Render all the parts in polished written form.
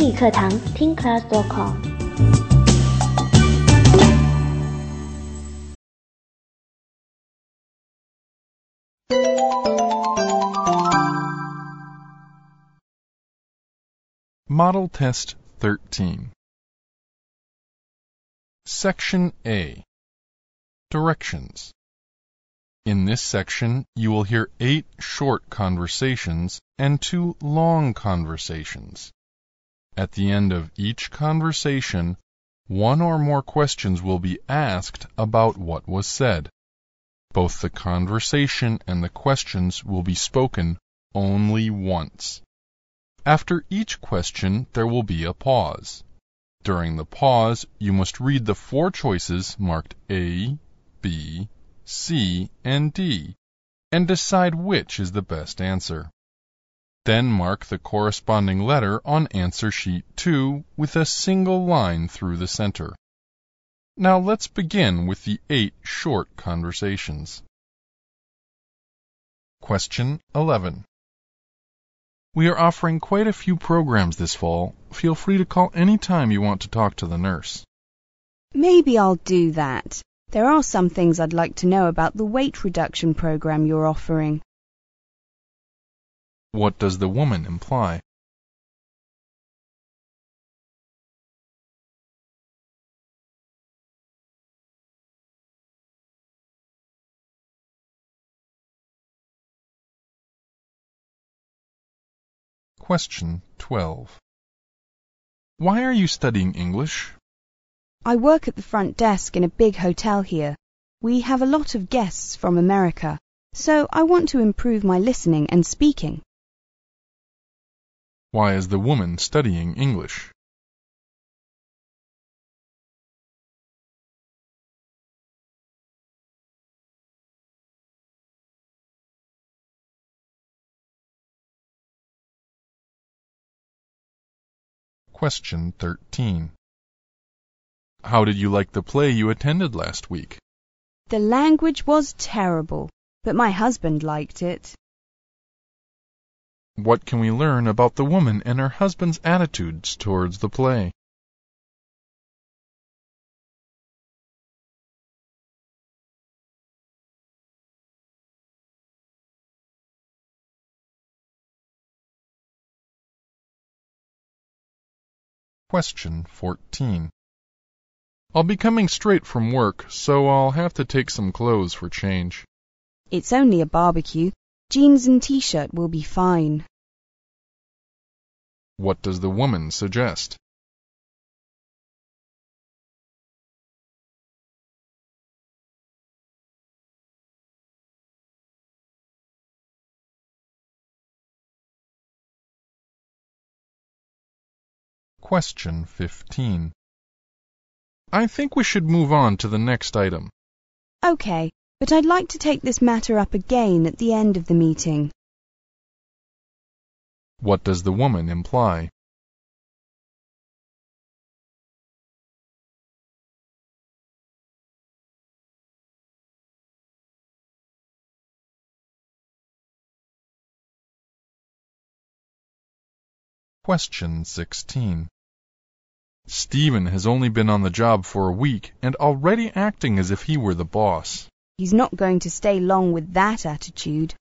英语课堂听 class.com。 Model Test 13. Section A. Directions. In this section, you will hear 8 short conversations and 2 long conversations. At the end of each conversation, 1 or more questions will be asked about what was said. Both the conversation and the questions will be spoken only once. After each question, there will be a pause. During the pause, you must read the 4 choices marked A, B, C, and D, and decide which is the best answer. Then mark the corresponding letter on answer sheet 2 with a single line through the center. Now let's begin with the 8 short conversations. Question 11. We are offering quite a few programs this fall. Feel free to call any time you want to talk to the nurse. Maybe I'll do that. There are some things I'd like to know about the weight reduction program you're offering. What does the woman imply? Question 12. Why are you studying English? I work at the front desk in a big hotel here. We have a lot of guests from America, so I want to improve my listening and speaking. Why is the woman studying English? Question 13. How did you like the play you attended last week? The language was terrible, but my husband liked it. What can we learn about the woman and her husband's attitudes towards the play? Question 14. I'll be coming straight from work, so I'll have to take some clothes for change. It's only a barbecue. Jeans and t-shirt will be fine. What does the woman suggest? Question 15. I think we should move on to the next item. Okay, but I'd like to take this matter up again at the end of the meeting. What does the woman imply? Question 16. Stephen has only been on the job for a week and already acting as if he were the boss. He's not going to stay long with that attitude.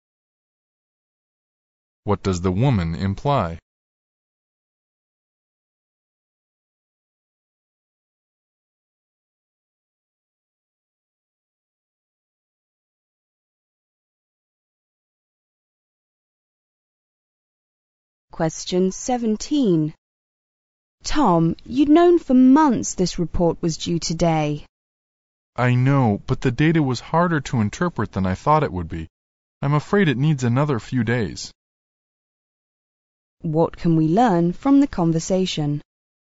What does the woman imply? Question 17. Tom, you'd known for months this report was due today. I know, but the data was harder to interpret than I thought it would be. I'm afraid it needs another few days. What can we learn from the conversation?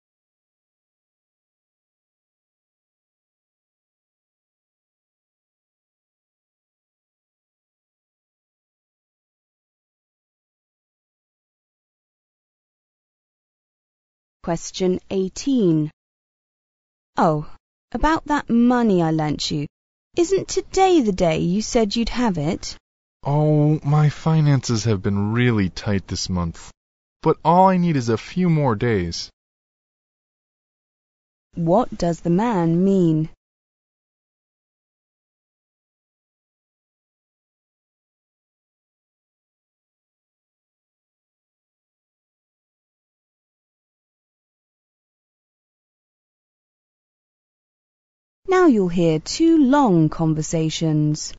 Question 18. Oh, about that money I lent you. Isn't today the day you said you'd have it? Oh, my finances have been really tight this month. But all I need is a few more days. What does the man mean? Now you'll hear two long conversations.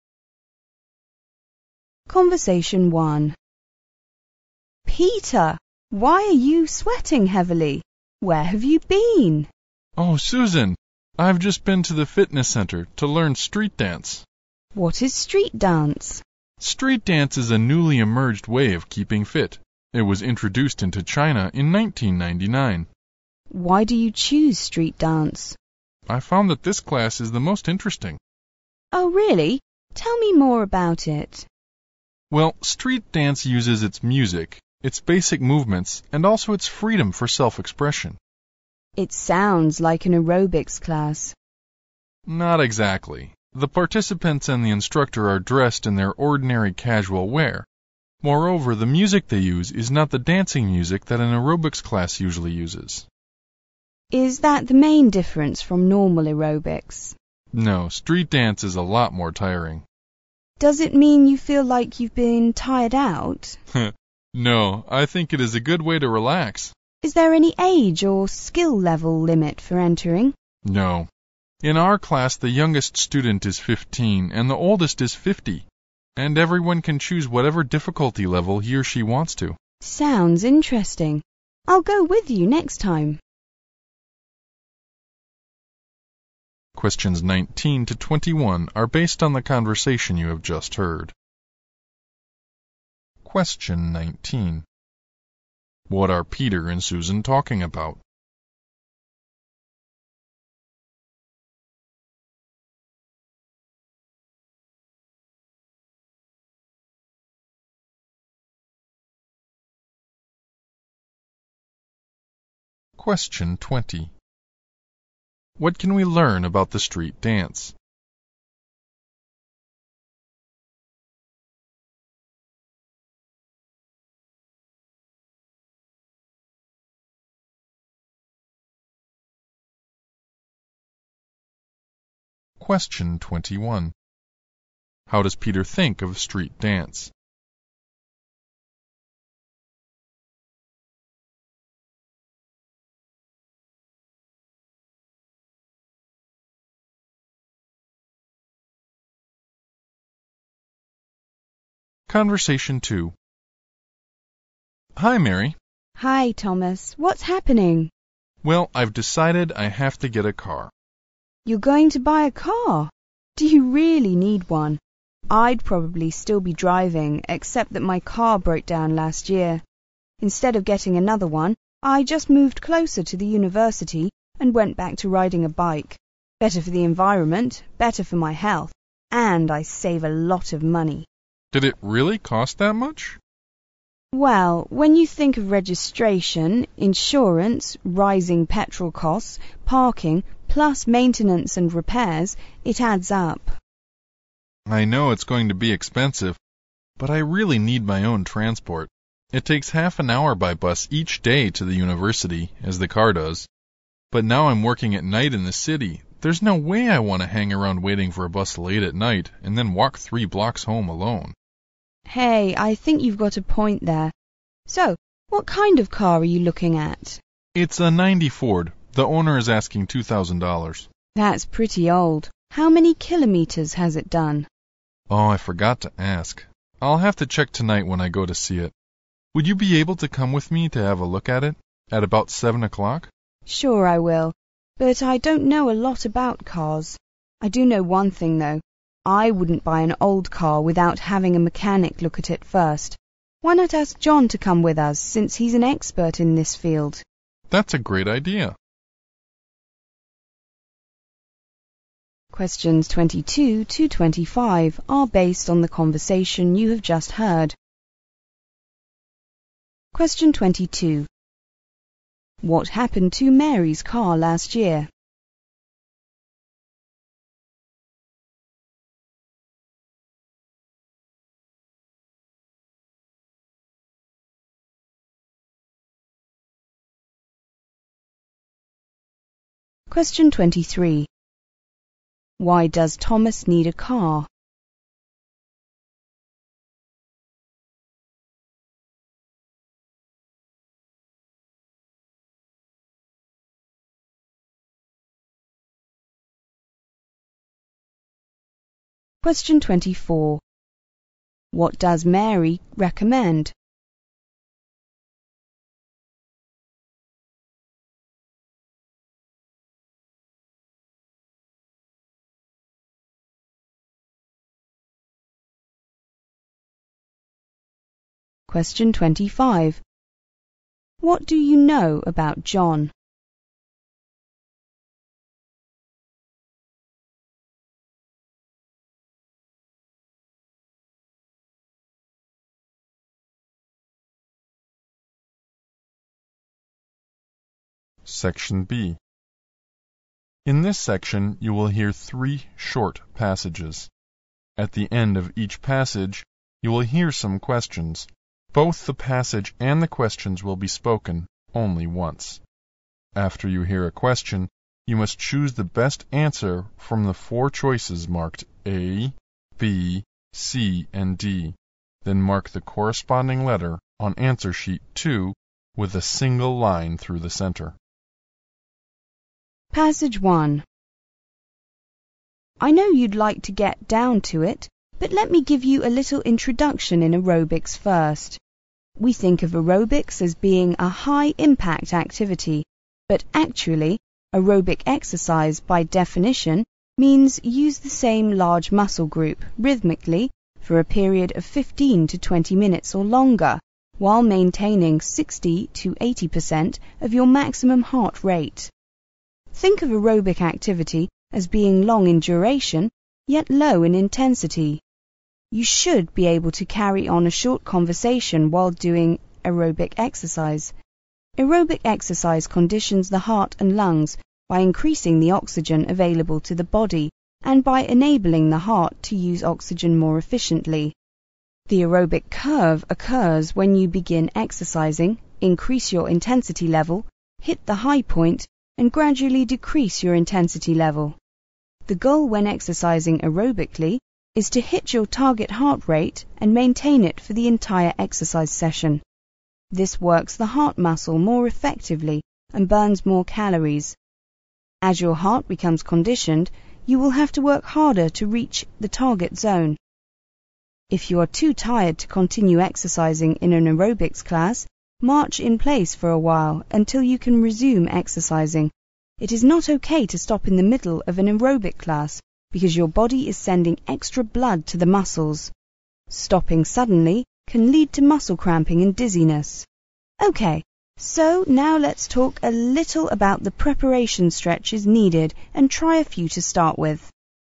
Conversation 1. Peter, why are you sweating heavily? Where have you been? Oh, Susan, I've just been to the fitness center to learn street dance. What is street dance? Street dance is a newly emerged way of keeping fit. It was introduced into China in 1999. Why do you choose street dance? I found that this class is the most interesting. Oh, really? Tell me more about it. Well, street dance uses its music, its basic movements, and also its freedom for self-expression. It sounds like an aerobics class. Not exactly. The participants and the instructor are dressed in their ordinary casual wear. Moreover, the music they use is not the dancing music that an aerobics class usually uses. Is that the main difference from normal aerobics? No, street dance is a lot more tiring. Does it mean you feel like you've been tired out? No, I think it is a good way to relax. Is there any age or skill level limit for entering? No. In our class, the youngest student is 15 and the oldest is 50. And everyone can choose whatever difficulty level he or she wants to. Sounds interesting. I'll go with you next time. Questions 19 to 21 are based on the conversation you have just heard. Question 19. What are Peter and Susan talking about? Question 20. What can we learn about the street dance? Question 21. How does Peter think of street dance? Conversation 2. Hi, Mary. Hi, Thomas. What's happening? Well, I've decided I have to get a car. You're going to buy a car? Do you really need one? I'd probably still be driving, except that my car broke down last year. Instead of getting another one, I just moved closer to the university and went back to riding a bike. Better for the environment, better for my health, and I save a lot of money. Did it really cost that much? Well, when you think of registration, insurance, rising petrol costs, parking, plus maintenance and repairs, it adds up. I know it's going to be expensive, but I really need my own transport. It takes half an hour by bus each day to the university, as the car does. But now I'm working at night in the city. There's no way I want to hang around waiting for a bus late at night and then walk 3 blocks home alone. Hey, I think you've got a point there. So, what kind of car are you looking at? It's a 90 Ford. The owner is asking $2,000. That's pretty old. How many kilometers has it done? Oh, I forgot to ask. I'll have to check tonight when I go to see it. Would you be able to come with me to have a look at it? At about 7 o'clock? Sure I will. But I don't know a lot about cars. I do know one thing, though. I wouldn't buy an old car without having a mechanic look at it first. Why not ask John to come with us, since he's an expert in this field? That's a great idea. Questions 22 to 25 are based on the conversation you have just heard. Question 22. What happened to Mary's car last year? Question 23. Why does Thomas need a car? Question 24. What does Mary recommend? Question 25. What do you know about John? Section B. In this section, you will hear 3 short passages. At the end of each passage, you will hear some questions. Both the passage and the questions will be spoken only once. After you hear a question, you must choose the best answer from the 4 choices marked A, B, C, and D. Then mark the corresponding letter on answer sheet 2 with a single line through the center. Passage 1. I know you'd like to get down to it, but let me give you a little introduction in aerobics first. We think of aerobics as being a high-impact activity, but actually, aerobic exercise, by definition, means use the same large muscle group rhythmically for a period of 15 to 20 minutes or longer, while maintaining 60 to 80% of your maximum heart rate. Think of aerobic activity as being long in duration, yet low in intensity. You should be able to carry on a short conversation while doing aerobic exercise. Aerobic exercise conditions the heart and lungs by increasing the oxygen available to the body and by enabling the heart to use oxygen more efficiently. The aerobic curve occurs when you begin exercising, increase your intensity level, hit the high point, and gradually decrease your intensity level. The goal when exercising aerobically is to hit your target heart rate and maintain it for the entire exercise session. This works the heart muscle more effectively and burns more calories. As your heart becomes conditioned, you will have to work harder to reach the target zone. If you are too tired to continue exercising in an aerobics class, march in place for a while until you can resume exercising. It is not okay to stop in the middle of an aerobic class because your body is sending extra blood to the muscles. Stopping suddenly can lead to muscle cramping and dizziness. Okay, so now let's talk a little about the preparation stretches needed and try a few to start with.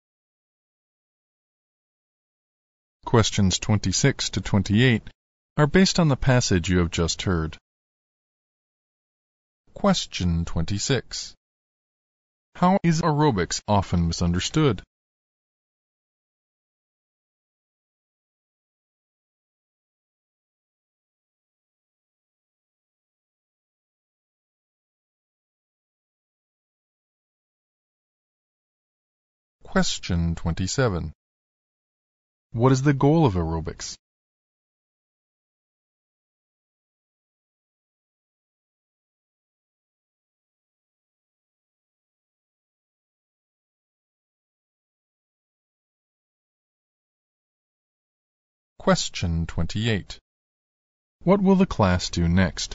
Questions 26 to 28 are based on the passage you have just heard. Question 26. How is aerobics often misunderstood? Question 27. What is the goal of aerobics? Question 28. What will the class do next?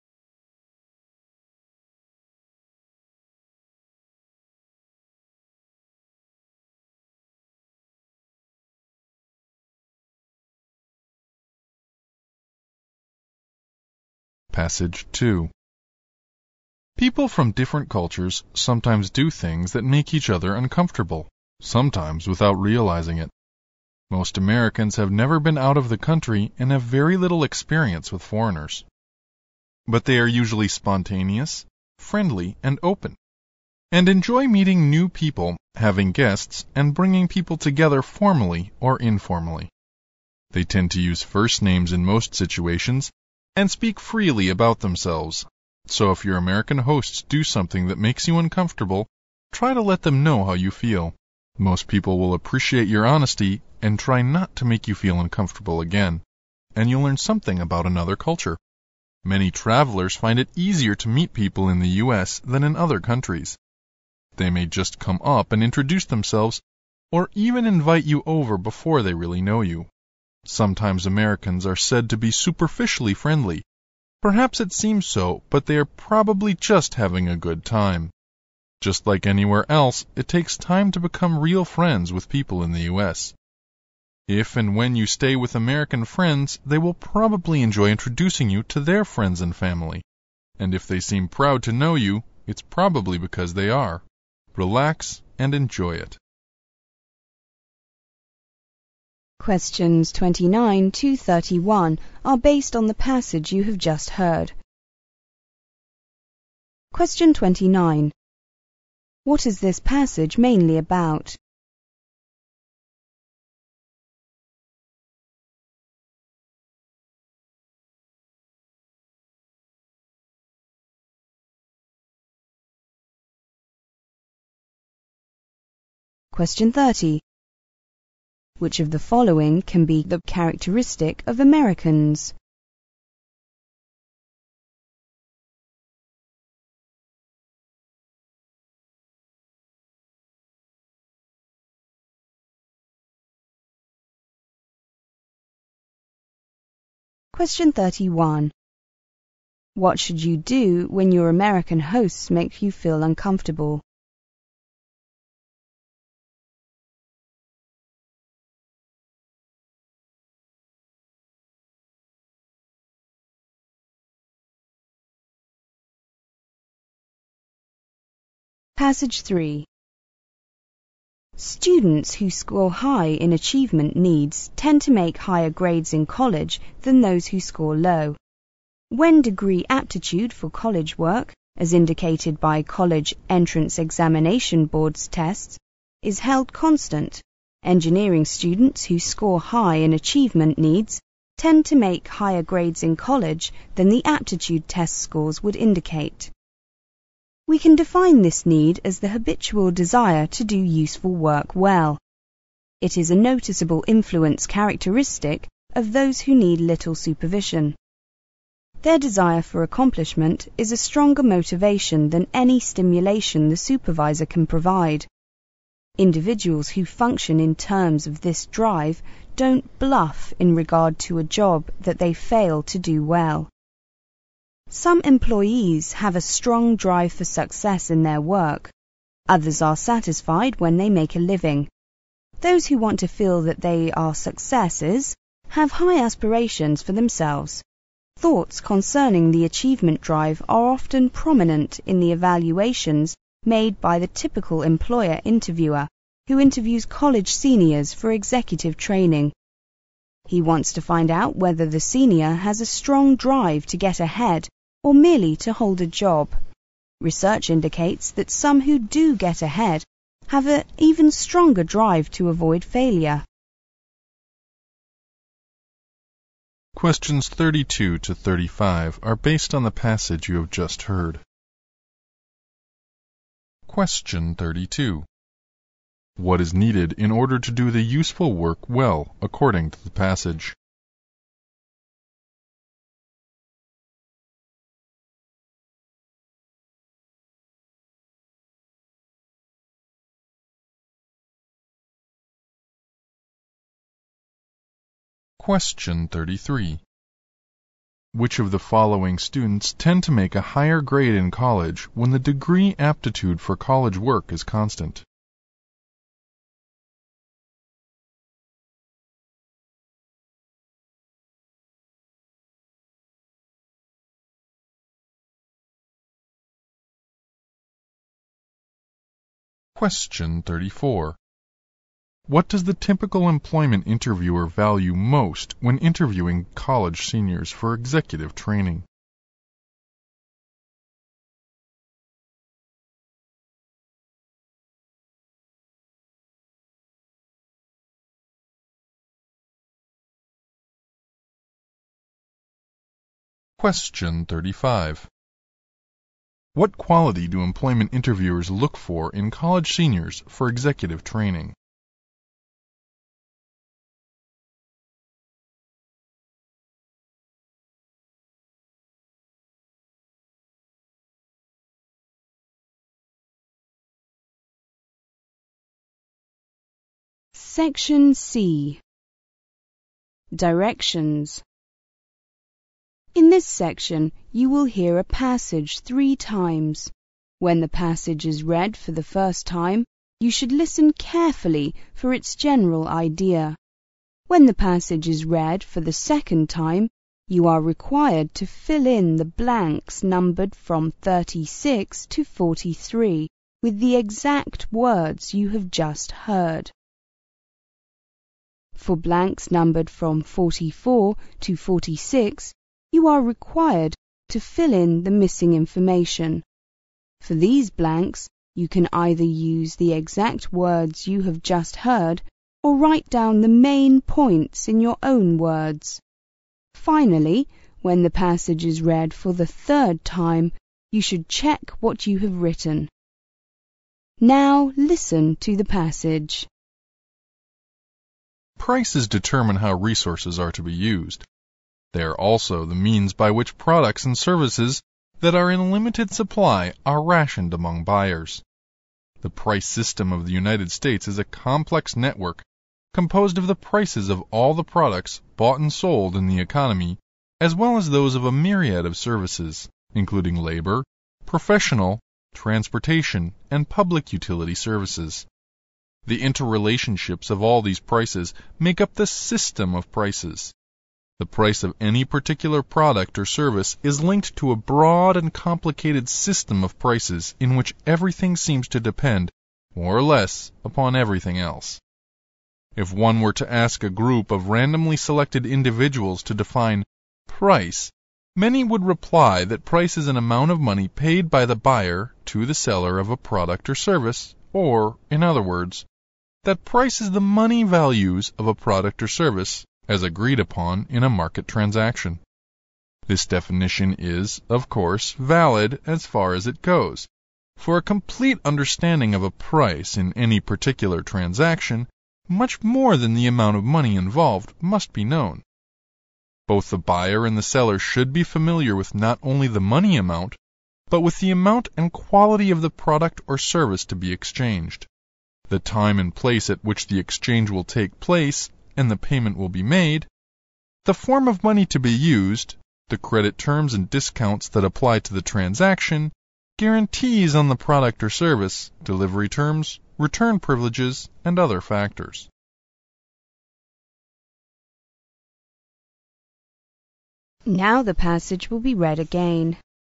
Passage 2. People from different cultures sometimes do things that make each other uncomfortable, sometimes without realizing it. Most Americans have never been out of the country and have very little experience with foreigners. But they are usually spontaneous, friendly, and open, and enjoy meeting new people, having guests, and bringing people together formally or informally. They tend to use first names in most situations and speak freely about themselves, So if your American hosts do something that makes you uncomfortable, try to let them know how you feel. Most people will appreciate your honesty and try not to make you feel uncomfortable again, and you'll learn something about another culture. Many travelers find it easier to meet people in the U.S. than in other countries. They may just come up and introduce themselves, or even invite you over before they really know you. Sometimes Americans are said to be superficially friendly. Perhaps it seems so, but they are probably just having a good time. Just like anywhere else, it takes time to become real friends with people in the U.S. If and when you stay with American friends, they will probably enjoy introducing you to their friends and family. And if they seem proud to know you, it's probably because they are. Relax and enjoy it. Questions 29 to 31 are based on the passage you have just heard. Question 29. What is this passage mainly about? Question 30. Which of the following can be the characteristic of Americans? Question 31. What should you do when your American hosts make you feel uncomfortable? Passage 3. Students who score high in achievement needs tend to make higher grades in college than those who score low. When degree aptitude for college work, as indicated by College Entrance Examination Board's tests, is held constant, engineering students who score high in achievement needs tend to make higher grades in college than the aptitude test scores would indicate. We can define this need as the habitual desire to do useful work well. It is a noticeable influence characteristic of those who need little supervision. Their desire for accomplishment is a stronger motivation than any stimulation the supervisor can provide. Individuals who function in terms of this drive don't bluff in regard to a job that they fail to do well. Some employees have a strong drive for success in their work. Others are satisfied when they make a living. Those who want to feel that they are successes have high aspirations for themselves. Thoughts concerning the achievement drive are often prominent in the evaluations made by the typical employer interviewer who interviews college seniors for executive training. He wants to find out whether the senior has a strong drive to get ahead or merely to hold a job. Research indicates that some who do get ahead have an even stronger drive to avoid failure. Questions 32 to 35 are based on the passage you have just heard. Question 32. What is needed in order to do the useful work well according to the passage? Question 33. Which of the following students tend to make a higher grade in college when the degree aptitude for college work is constant? Question 34. What does the typical employment interviewer value most when interviewing college seniors for executive training? Question 35. What quality do employment interviewers look for in college seniors for executive training? Section C. Directions. In this section, you will hear a passage 3 times. When the passage is read for the first time, you should listen carefully for its general idea. When the passage is read for the second time, you are required to fill in the blanks numbered from 36 to 43 with the exact words you have just heard. For blanks numbered from 44 to 46, you are required to fill in the missing information. For these blanks, you can either use the exact words you have just heard or write down the main points in your own words. Finally, when the passage is read for the third time, you should check what you have written. Now listen to the passage. Prices determine how resources are to be used. They are also the means by which products and services that are in limited supply are rationed among buyers. The price system of the United States is a complex network composed of the prices of all the products bought and sold in the economy, as well as those of a myriad of services, including labor, professional, transportation, and public utility services. The interrelationships of all these prices make up the system of prices. The price of any particular product or service is linked to a broad and complicated system of prices in which everything seems to depend, more or less, upon everything else. If one were to ask a group of randomly selected individuals to define price, many would reply that price is an amount of money paid by the buyer to the seller of a product or service, or, in other words, that price is the money values of a product or service as agreed upon in a market transaction. This definition is, of course, valid as far as it goes. For a complete understanding of a price in any particular transaction, much more than the amount of money involved must be known. Both the buyer and the seller should be familiar with not only the money amount, but with the amount and quality of the product or service to be exchanged, the time and place at which the exchange will take place and the payment will be made, the form of money to be used, the credit terms and discounts that apply to the transaction, guarantees on the product or service, delivery terms, return privileges, and other factors. Now the passage will be read again.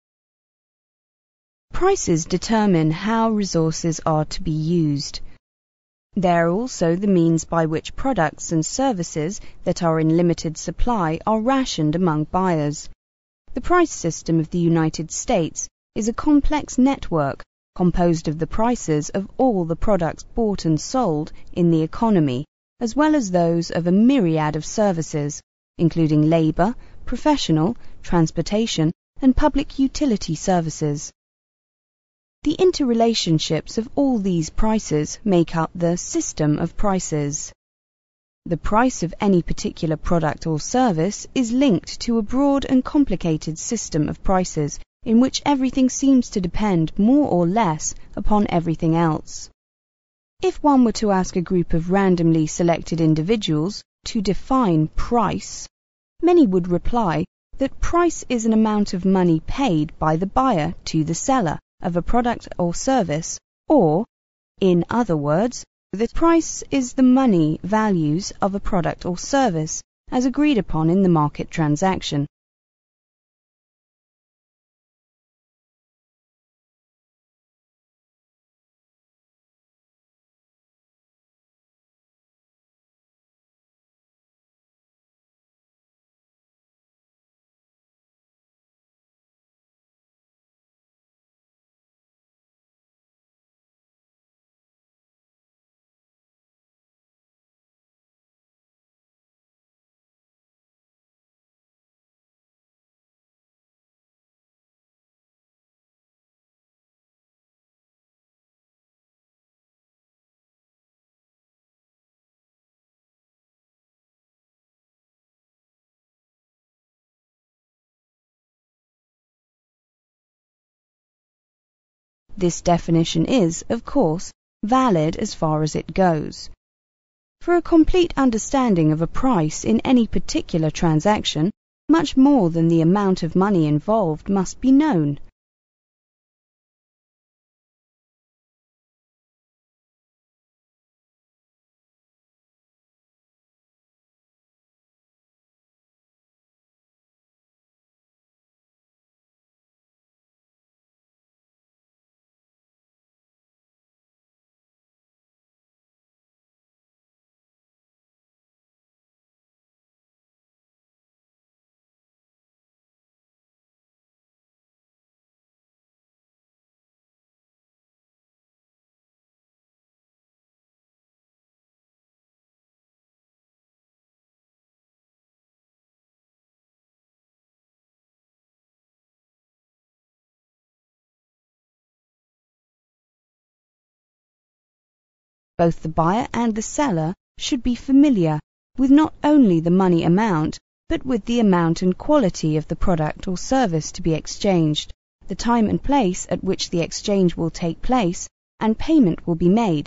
Prices determine how resources are to be used. They are also the means by which products and services that are in limited supply are rationed among buyers. The price system of the United States is a complex network composed of the prices of all the products bought and sold in the economy, as well as those of a myriad of services, including labor, professional, transportation, and public utility services. The interrelationships of all these prices make up the system of prices. The price of any particular product or service is linked to a broad and complicated system of prices in which everything seems to depend more or less upon everything else. If one were to ask a group of randomly selected individuals to define price, many would reply that price is an amount of money paid by the buyer to the seller of a product or service, or, in other words, the price is the money values of a product or service as agreed upon in the market transaction. This definition is, of course, valid as far as it goes. For a complete understanding of a price in any particular transaction, much more than the amount of money involved must be known. Both the buyer and the seller should be familiar with not only the money amount, but with the amount and quality of the product or service to be exchanged, the time and place at which the exchange will take place, and payment will be made.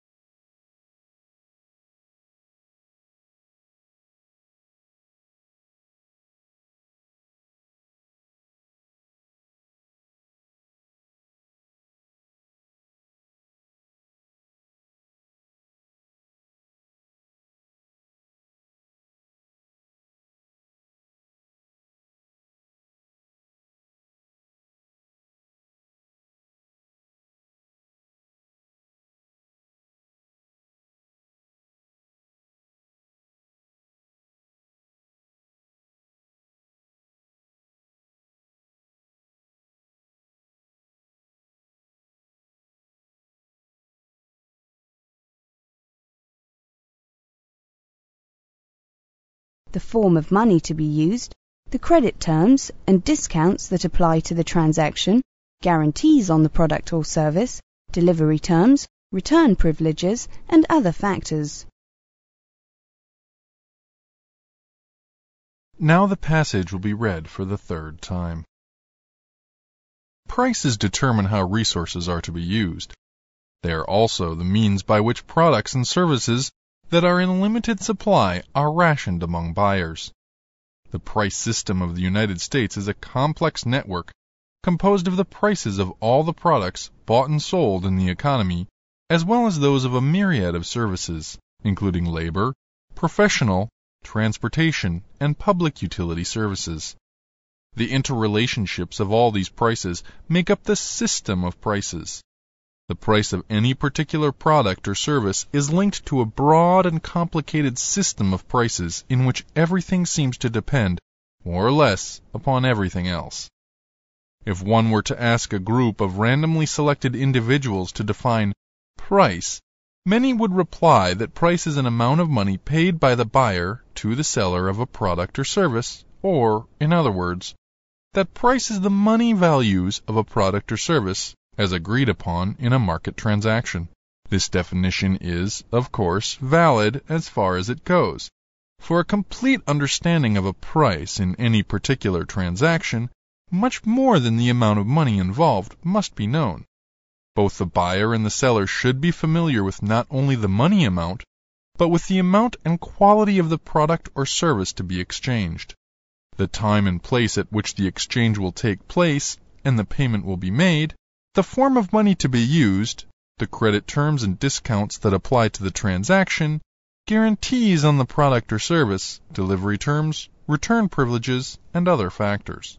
The form of money to be used, the credit terms and discounts that apply to the transaction, guarantees on the product or service, delivery terms, return privileges, and other factors. Now the passage will be read for the third time. Prices determine how resources are to be used. They are also the means by which products and services that are in limited supply are rationed among buyers. The price system of the United States is a complex network composed of the prices of all the products bought and sold in the economy, as well as those of a myriad of services, including labor, professional, transportation, and public utility services. The interrelationships of all these prices make up the system of prices. The price of any particular product or service is linked to a broad and complicated system of prices in which everything seems to depend, more or less, upon everything else. If one were to ask a group of randomly selected individuals to define price, many would reply that price is an amount of money paid by the buyer to the seller of a product or service, or, in other words, that price is the money values of a product or service as agreed upon in a market transaction. This definition is, of course, valid as far as it goes. For a complete understanding of a price in any particular transaction, much more than the amount of money involved must be known. Both the buyer and the seller should be familiar with not only the money amount, but with the amount and quality of the product or service to be exchanged, the time and place at which the exchange will take place and the payment will be made, the form of money to be used, the credit terms and discounts that apply to the transaction, guarantees on the product or service, delivery terms, return privileges, and other factors.